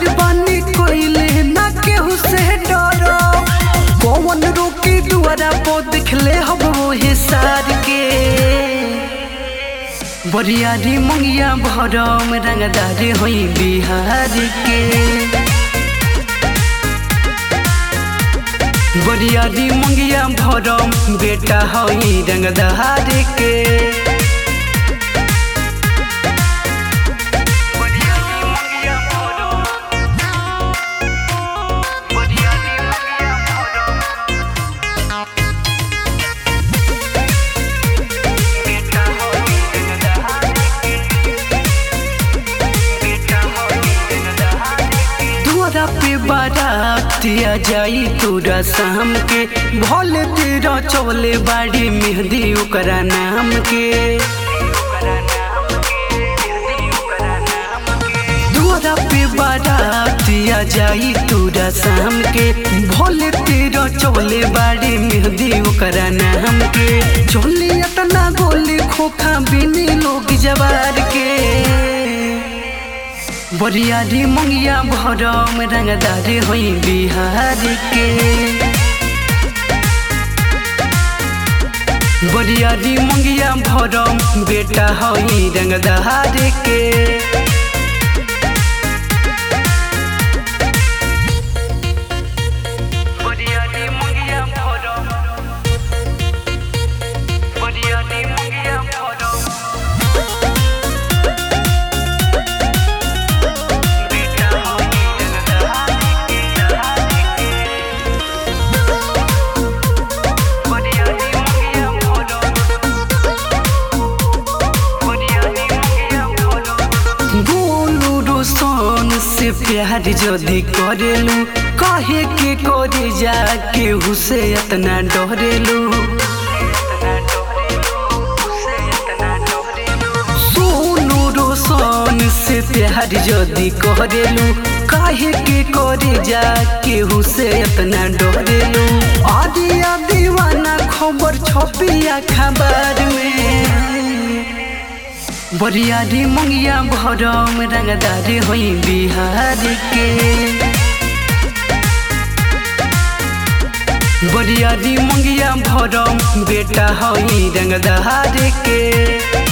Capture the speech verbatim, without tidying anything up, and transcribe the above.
बानी कोइले ना केहू से डरो कौन रोकी दुआरा पो दिखले हम वो सार के बरियारी मंगिया भरम रंगदार होई बिहार के बरियारी मंगिया भरम बेटा होई रंगदार के पे बारातिया जाई तोरा शाम के भोले तेरा चौले बाड़ी मेहंदी ओकरा नाम के दुआरा पे बारातिया जाई तोरा शाम के भोले तेरा चौले बाड़ी मेहंदी ओकरा नाम के चोली इतना गोली खोखा बिनी लोग जवार के बरियारी मंगिया भरम रंगदार होई बिहार के बरियारी मंगिया भरम बेटा होई रंगदार के बरियारी मंगिया भरम बरियारी मंगिया भरम सोन से प्यार जदी करेलू कहे के करे जाके हुसे इतना डरेलू सोनू रोशन से प्यार जदी करेलू कहे के करे जाके हुसे इतना डरेलू आदिया दीवाना खबर छपिया खबर में बरियारी मंगिया भरम रंगदार होई बिहार के बरियारी मंगिया भरम बेटा होई रंगदार के।